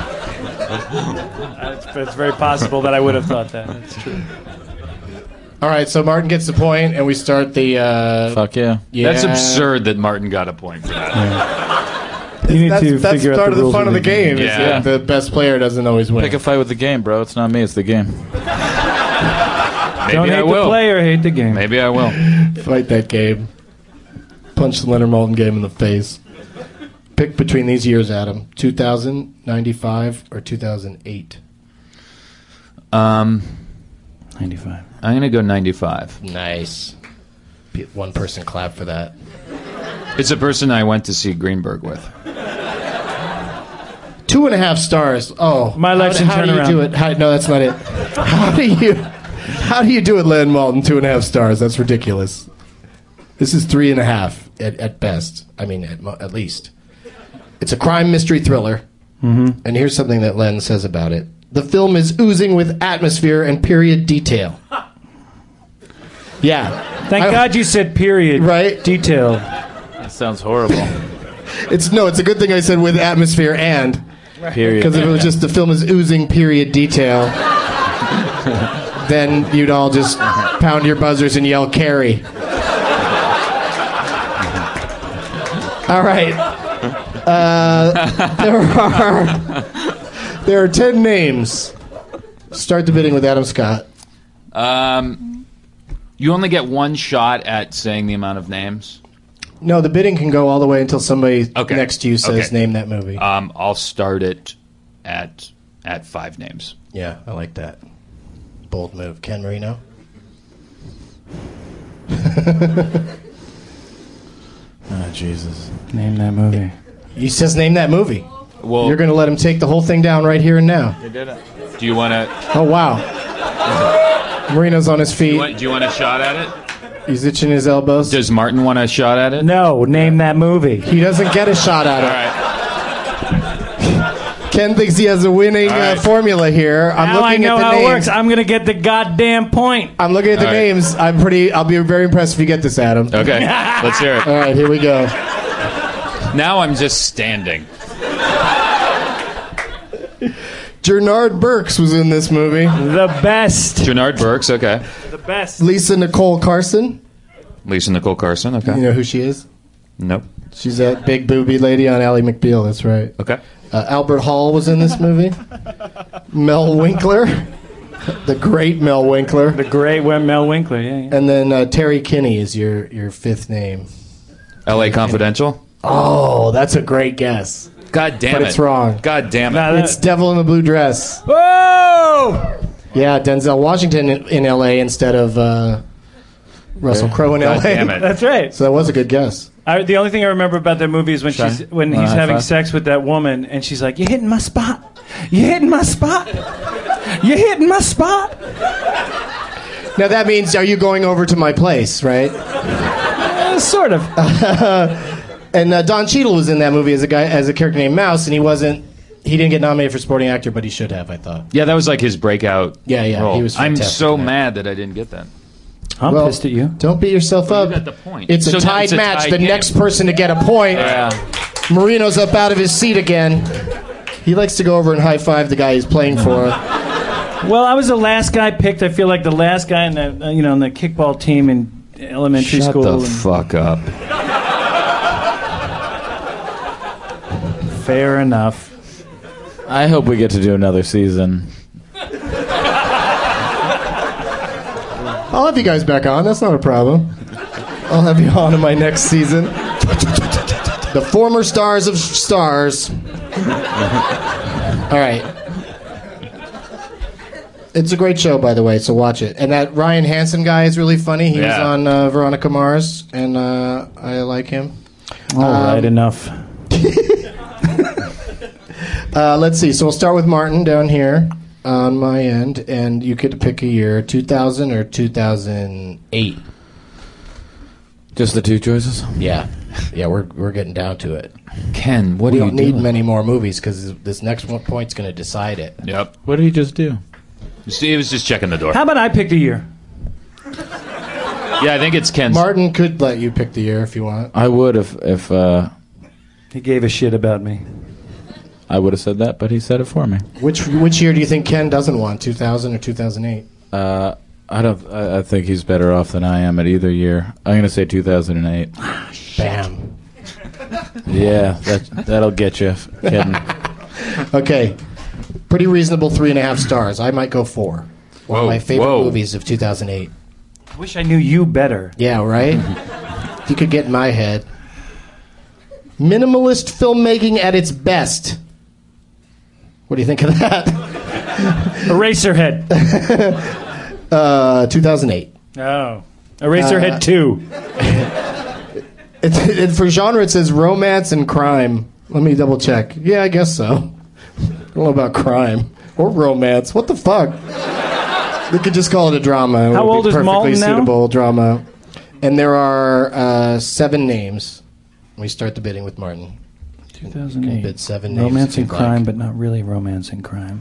It's very possible that I would have thought that. It's true. All right, so Martin gets the point, and we start the... Fuck yeah. yeah. That's absurd that Martin got a point for that. You need That's to figure out part of the rules fun of the game. is Yeah. that the best player doesn't always win. Pick a fight with the game, bro. It's not me. It's the game. Maybe Don't hate I will. the player, hate the game. Maybe I will. Fight that game. Punch the Leonard Maltin game in the face. Pick between these years, Adam. 2000, 95, or 2008? 95. I'm going to go 95. Nice. One person clap for that. It's a person I went to see Greenberg with. 2.5 stars. Oh, My Life's in how do you Turnaround. do it? No, that's not it. How do you do it, Len Malton? 2.5 stars. That's ridiculous. This is 3.5 at best. I mean, at least. It's a crime mystery thriller. Mm-hmm. And here's something that Len says about it. The film is oozing with atmosphere and period detail. Yeah. Thank God you said period. Right? Detail. That sounds horrible. It's a good thing I said with atmosphere and. Period. Because if it was just the film is oozing period detail, then you'd all just pound your buzzers and yell carry. All right. There are 10 names. Start the bidding with Adam Scott. You only get one shot at saying the amount of names. No, the bidding can go all the way until somebody Okay. next to you says, Okay. name that movie. I'll start it at 5 names. Yeah, I like that. Bold move. Ken Marino? Oh, Jesus. Name that movie. He says name that movie. Well, You're going to let him take the whole thing down right here and now. You did it. do you want to? Oh, wow. Marino's on his feet. Do you want a shot at it? He's itching his elbows. Does Martin want a shot at it? No, name that movie. He doesn't get a shot at All it. right. Ken thinks he has a winning All right. formula here. I'm Now I looking know at the how names. it works. I'm going to get the goddamn point. I'm looking at the All right. names. I'll be very impressed if you get this, Adam. Okay. Let's hear it. All right, here we go. Now I'm just standing. Gernard Burks was in this movie. The best. Gennard Burks. Okay. The best. Lisa Nicole Carson. Lisa Nicole Carson. Okay. You know who she is? Nope. She's that big booby lady on Ally McBeal. That's right. Okay. Albert Hall was in this movie. Mel Winkler. The great Mel Winkler. The great Mel Winkler, yeah. And then Terry Kinney is your fifth name. L.A. Confidential. Oh, that's a great guess. God damn it. But it's wrong. God damn it. No, It's Devil in the Blue Dress. Whoa! Yeah, Denzel Washington in L.A. instead of Russell Crowe in God L.A. damn it. That's right. So that was a good guess. The only thing I remember about that movie is when Shy. he's Want a having high five? sex with that woman, and she's like, "You're hitting my spot. You're hitting my spot. You're hitting my spot." Now that means, are you going over to my place, right? Sort of. And Don Cheadle was in that movie as a character named Mouse, and he didn't get nominated for supporting actor, but he should have, I thought. Yeah, that was like his breakout. Yeah, role. he was I'm fantastic so in that. mad that I didn't get that. I'm Well, pissed at you. Don't beat yourself up. got the point. It's So a now tied it's a match. tied The game. next person to get a point. Yeah. Marino's up out of his seat again. He likes to go over and high five the guy he's playing for. Well, I was the last guy picked. I feel like the last guy in the in the kickball team in elementary Shut school. the and- fuck up. Fair enough. I hope we get to do another season. I'll have you guys back on. That's not a problem. I'll have you on in my next season. The former stars of stars. All right. It's a great show, by the way, so watch it. And that Ryan Hansen guy is really funny. He was on Veronica Mars, and I like him. All right, enough. Let's see. So we'll start with Martin down here on my end, and you get to pick a year, 2000 or 2008. Just the two choices? Yeah. Yeah, we're getting down to it. Ken, We don't need many more movies because this next one point's going to decide it. Yep. What did he just do? Steve was just checking the door. How about I pick the year? Yeah, I think it's Ken's. Martin could let you pick the year if you want. I would if He gave a shit about me. I would have said that, but he said it for me. Which year do you think Ken doesn't want, 2000 or 2008? I think he's better off than I am at either year. I'm going to say 2008. Bam. Yeah, that'll get you kidding. Okay. Pretty reasonable 3.5 stars. I might go 4. One of my favorite movies of 2008. I wish I knew you better. Yeah, right? You could get in my head. Minimalist filmmaking at its best. What do you think of that? Eraserhead. 2008. Oh. Eraserhead 2. And for genre, it says romance and crime. Let me double check. Yeah, I guess so. I don't know about crime or romance. What the fuck? We could just call it a drama. How old is Malton now? Perfectly suitable drama. And there are 7 names. We start the bidding with Martin. 2008. Bid 7 names. Romance and crime, but not really romance and crime.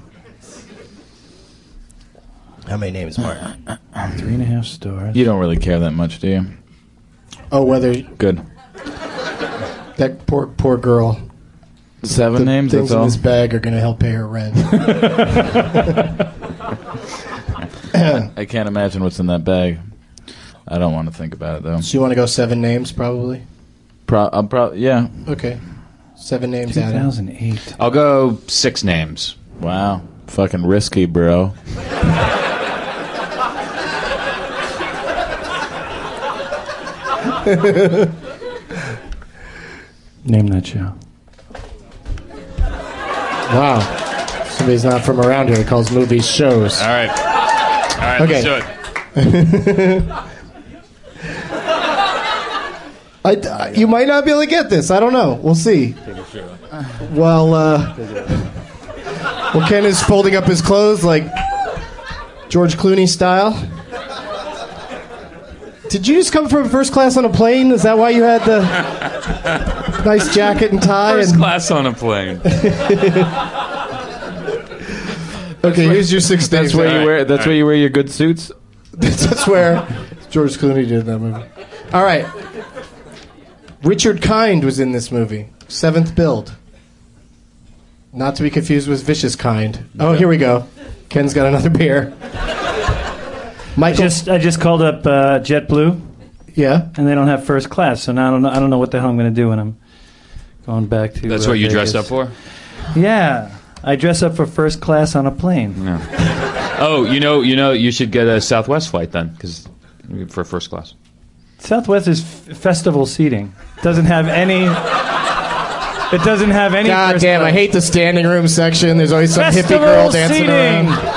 How many names, Martin? 3.5 stars. You don't really care that much, do you? Oh, whether Good. that poor girl. 7 names, Things that's all? in this bag are going to help pay her rent. I can't imagine what's in that bag. I don't want to think about it, though. So you want to go 7 names, probably? Yeah. Okay. 7 names, Adam. 2008. I'll go 6 names. Wow. Fucking risky, bro. Name that show. Wow. Somebody's not from around here that calls movies shows. All right. Okay. Let's do it. You might not be able to get this. I don't know. We'll see. Well, Ken is folding up his clothes like George Clooney style. Did you just come from first class on a plane? Is that why you had the nice jacket and tie? First class on a plane. Okay, here's your 6 names. That's where you wear. That's where you wear your good suits. That's where George Clooney did that movie. All right. Richard Kind was in this movie. 7th build. Not to be confused with Vicious Kind. Oh, here we go. Ken's got another beer. Michael. I just called up JetBlue. Yeah. And they don't have first class, so now I don't know what the hell I'm going to do when I'm going back to. That's what you Vegas. dressed up for? Yeah, I dress up for first class on a plane. Yeah. Oh, you should get a Southwest flight then, because for first class. Southwest is festival seating. Doesn't have any. It doesn't have any. God damn! I hate the standing room section. There's always some festival hippie girl dancing seating. around.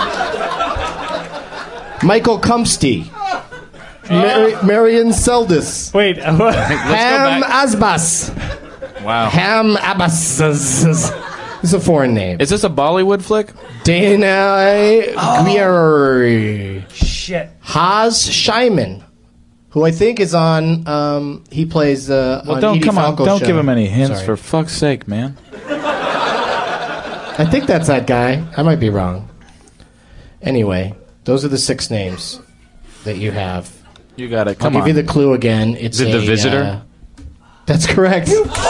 Michael Kumsty. Marion Seldis. Wait. Ham Asbas. Wow. Ham Abbas. This is a foreign name. Is this a Bollywood flick? Dana Guerri. Shit. Haz Shyman, who I think is on. He plays. Well, on don't Edie come on. Falco's Don't show. give him any hints, Sorry. for fuck's sake, man. I think that's that guy. I might be wrong. Anyway, those are the 6 names that you have. You got it. I'll give you the clue again. It's Is it The Visitor? That's correct.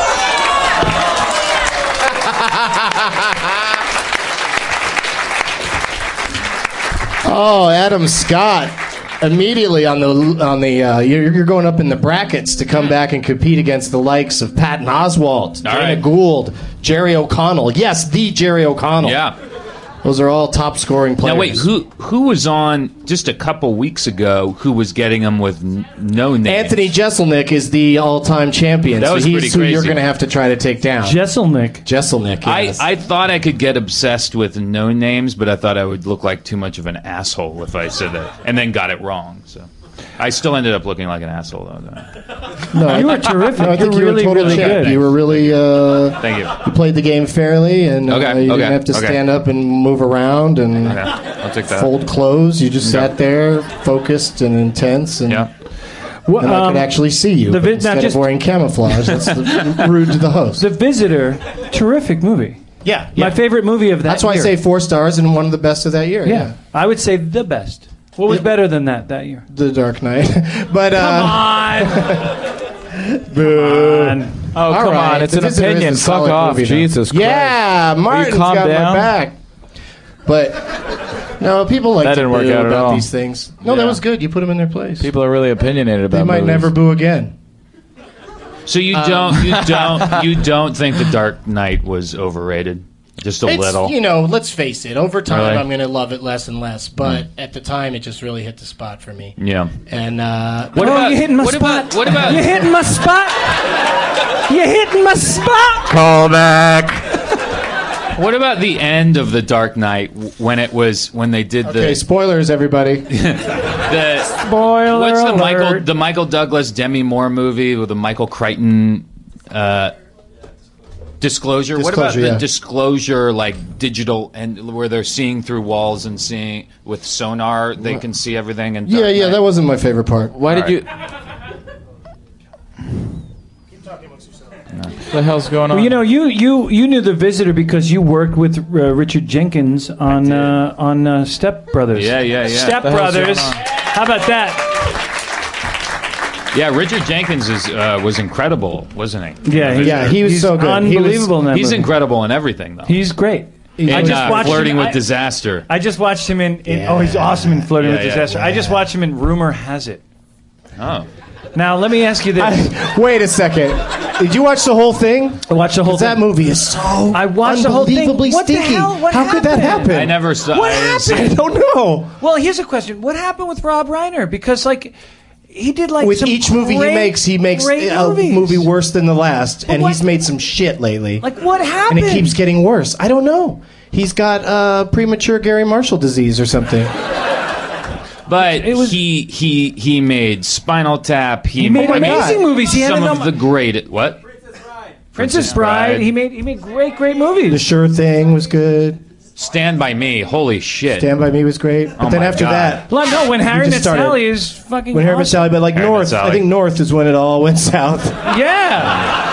Oh, Adam Scott. Immediately on the you're going up in the brackets to come back and compete against the likes of Patton Oswalt, Dana right. Gould, Jerry O'Connell. Yes, the Jerry O'Connell. Yeah. Those are all top scoring players. Now wait, who was on just a couple weeks ago who was getting them with no name? Anthony Jeselnik is the all-time champion. That was so he's pretty who you're crazy. going to have to try to take down. Jeselnik. Yes. I thought I could get obsessed with no names, but I thought I would look like too much of an asshole if I said that, and then got it wrong. So I still ended up looking like an asshole, though. No, You were terrific. I think you were you were really, total really champ. good. You were really. Thank you. You played the game fairly, and you didn't have to stand up and move around and Okay, I'll take that. fold clothes. You just sat there, focused and intense, and, Yeah. Well, and I could actually see you. the but vi- now instead just- of wearing camouflage, that's rude to the host. The Visitor, terrific movie. Yeah, My favorite movie of that That's why year. I say 4 stars and one of the best of that year. Yeah. I would say the best. What was better than that year? The Dark Knight. But Come on. boo. Come on. Oh, All come right, on. It's The an Visitor is opinion. a Fuck solid off. movie, though. Jesus Christ. Yeah, Martin's calm got down? my back. But no, people like That to didn't work boo out at about all. these things. No, that Yeah. was good. You put them in their place. People are really opinionated about They might movies. never boo again. So you don't think The Dark Knight was overrated? Just a little. You know, let's face it. Over time, Really? I'm going to love it less and less. But at the time, it just really hit the spot for me. Yeah. And What about you hitting my what spot? about what about You hitting my spot? You hitting my spot? call back. what about the end of The Dark Knight when they did Okay, spoilers, everybody. the Spoiler what's alert. the Michael Douglas Demi Moore movie with the Michael Crichton Disclosure? What about Disclosure, the yeah. Disclosure, like digital, and where they're seeing through walls and seing with sonar, they can see everything? And Yeah, that wasn't my favorite part. Why did you... What the hell's going on? Well, you know, you knew The Visitor because you worked with Richard Jenkins on Step Brothers. Yeah. Step The hell's Brothers. going on? How about that? Yeah, Richard Jenkins was incredible, wasn't he? Yeah, he was He's so good. unbelievable in that He's movie. incredible in everything, though. He's great. I And, just watched Flirting him, with I- Disaster. I just watched him in oh, he's awesome in Flirting with Yeah, Disaster. I just watched him in Rumor Has It. Oh. Now, let me ask you this. Wait a second. Did you watch the whole thing? I watched the whole 'Cause thing. that movie is so I watched the whole thing. unbelievably What the stinky. hell? What How could that happened? happen? I never saw. What I didn't see happened? it. I don't know. Well, here's a question. What happened with Rob Reiner? Because, like, he did, like, With some each movie he great makes great a movies. movie worse than the last, and what- he's made some shit lately. Like, what happened? and it keeps getting worse. I don't know. He's got premature Gary Marshall disease or something. But It was- he made Spinal Tap. He made amazing movies. He had some a of number- the great what? Princess Bride. He made great movies. The Sure Thing was good. Stand by Me. Holy shit! Stand by Me was great. But Oh then my after God. that, Well, no, when Harry just Met started- Sally is fucking when Harry Met awesome. Sally, but like Harry Met North, Sally. I think North is when it all went south. Yeah.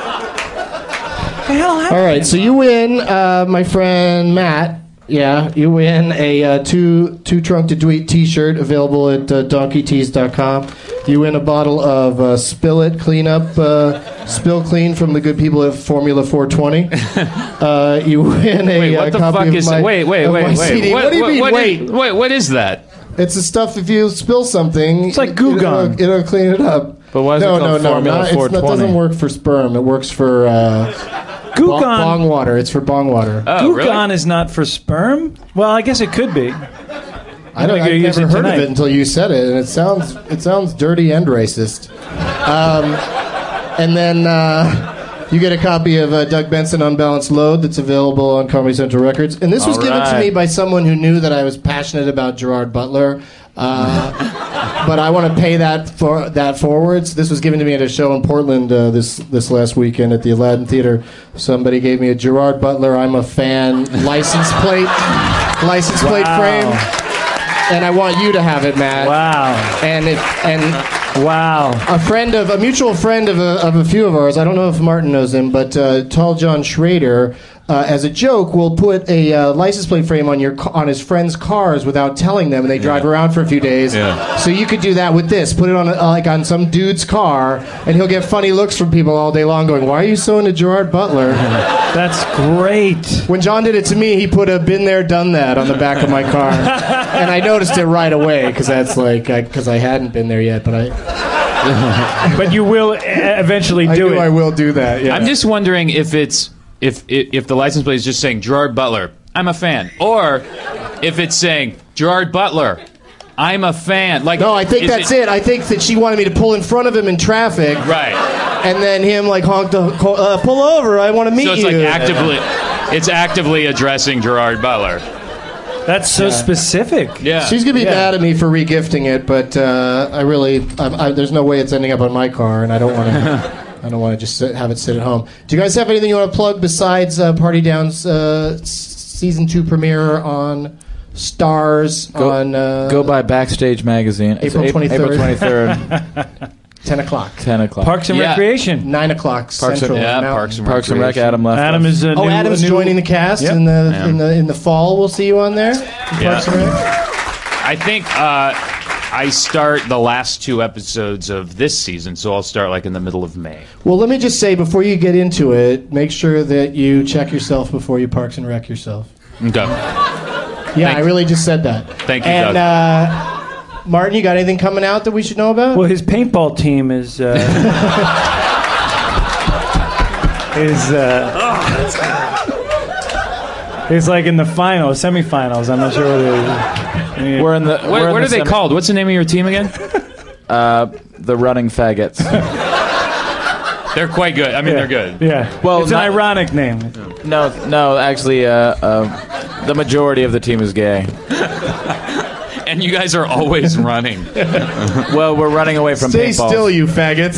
What the hell happened? All right, so you win, my friend Matt. Yeah, you win a two trunk to tweet T-shirt available at donkeytees.com. You win a bottle of Spill It Cleanup, Spill Clean from the good people at Formula 420. You win a Wait, what the copy fuck of is? my, Wait, of my CD. What do you mean? Wait, what is that? it's the stuff. If you spill something, It's like Goo Gone. It'll clean it up. But why is it no, called no, Formula not, 420? that doesn't work for sperm. It works for Goo bong Gone. water. It's for bong water. Oh, Goo really? Gone is not for sperm. Well, I guess it could be. I don't. think you're I've never using heard tonight. of it until you said it, and it sounds dirty and racist. And then you get a copy of Doug Benson Unbalanced Load that's available on Comedy Central Records. And this was given to me by someone who knew that I was passionate about Gerard Butler. But I want to pay that forwards. This was given to me at a show in Portland this last weekend at the Aladdin Theater. Somebody gave me a Gerard Butler I'm a fan license plate frame, and I want you to have it, Matt. Wow. Wow. A mutual friend of a few of ours. I don't know if Martin knows him, but Tall John Schrader, as a joke, will put a license plate frame on his friends' cars without telling them, and they drive around for a few days. Yeah. So you could do that with this. Put it on on some dude's car, and he'll get funny looks from people all day long, going, "Why are you so into Gerard Butler?" That's great. When John did it to me, he put a "been there, done that" on the back of my car, and I noticed it right away because that's because I hadn't been there yet, but But you will eventually do it. I will do that. Yeah. I'm just wondering if it's if the license plate is just saying Gerard Butler, I'm a fan. Or if it's saying, Gerard Butler, I'm a fan. Like, No, I think that's it. I think that she wanted me to pull in front of him in traffic. Right. And then him like honk the pull over. I want to meet you. So it's actively addressing Gerard Butler. That's so specific. Yeah. She's gonna be mad at me for regifting it, but there's no way it's ending up on my car, and I don't want to. I don't want to just have it sit at home. Do you guys have anything you want to plug besides Party Down's season 2 premiere on Stars Go buy Backstage Magazine. April 23rd. April 23rd. 10 o'clock. 10 o'clock. Parks and Recreation. 9 o'clock Central. Parks and Rec. Adam left. Adam is a new, Adam's joining the cast in the fall. We'll see you on there. Parks and Rec. I think I start the last 2 episodes of this season, so I'll start like in the middle of May. Well, let me just say before you get into it, make sure that you check yourself before you Parks and Rec yourself. Okay. I really just said that. Thank you, and, Doug. Martin, you got anything coming out that we should know about? Well, his paintball team is is like in the semifinals. I'm not sure what it is. We're in the. What are they called? What's the name of your team again? The Running Faggots. They're quite good. I mean, they're good. Yeah. Well, it's an ironic name. No. Actually, the majority of the team is gay. And you guys are always running. Well, we're running away from Stay paintballs. still, you faggots.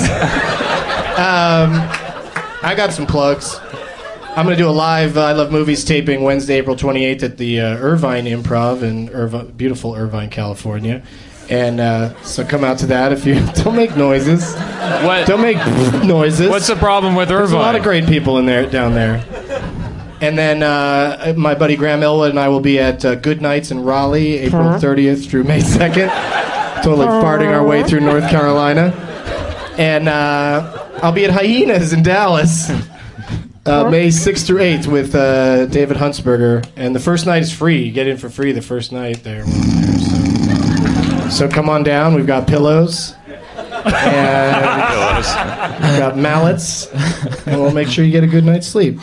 I got some plugs. I'm going to do a live I Love Movies taping Wednesday, April 28th at the Irvine Improv in beautiful Irvine, California. And so come out to that if you don't make noises. What? Don't make noises. What's the problem with Irvine? There's a lot of great people down there. And then my buddy Graham Elwood and I will be at Good Nights in Raleigh, April 30th through May 2nd. Totally farting our way through North Carolina. And I'll be at Hyenas in Dallas, May 6th through 8th with David Huntsberger. And the first night is free. You get in for free the first night there. So come on down. We've got pillows. And we've got mallets. And we'll make sure you get a good night's sleep.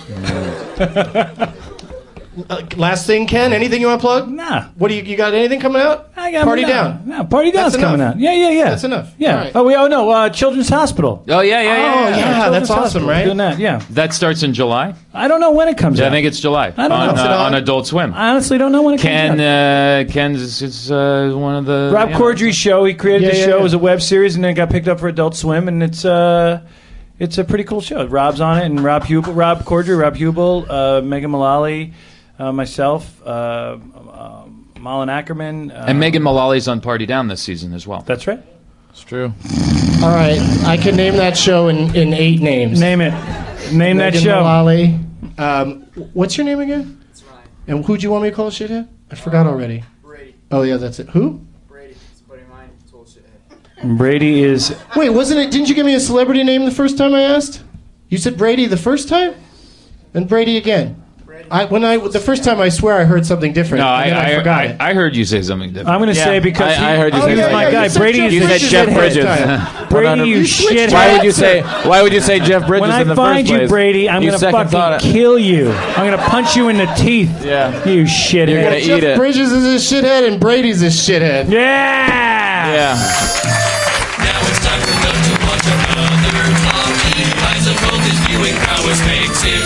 Last thing, Ken, anything you want to plug? Nah. What do you got anything coming out? I got Party Down. No, Party Down's That's coming enough. out. Yeah. That's enough. Yeah. All right. Children's Hospital. Oh, yeah. That's Children's awesome, Hospital. right? Doing that, yeah. That starts in July? I don't know when it comes out. I think it's July. I don't know. On Adult Swim. I honestly don't know when it comes out. Ken's one of the... Rob Corddry's show. He created the show as a web series, and then it got picked up for Adult Swim, and it's a pretty cool show. Rob's on it, and Rob Corddry, Rob Hubel, Megan Mullally, myself, Malin Ackerman. And Megan Mullally's on Party Down this season as well. That's right. It's true. All right. I can name that show in 8 names. Name it. Name that Megan show. Mullally. What's your name again? It's Ryan. And who'd you want me to call shithead? I forgot already. Brady. Oh, yeah, that's it. Who? Brady. It's a buddy of mine. Total shithead. Brady is... Wait, wasn't it? Didn't you give me a celebrity name the first time I asked? You said Brady the first time? Then Brady again. The first time I swear I heard something different. No, and then I forgot it. I heard you say something different. I'm going to say because I heard you say he's something. my guy. Brady is You the said Jeff shithead. Bridges. Brady, you shithead. Why would you say Jeff Bridges When I in the find first you, place? Brady, I'm going to fucking kill you. I'm going to punch you in the teeth. Yeah. You shithead. You're gonna eat Jeff it. Bridges is a shithead and Brady's a shithead. Yeah. Yeah. Now it's time for Doug to watch another talkie. Eyes of both his viewing prowess makes him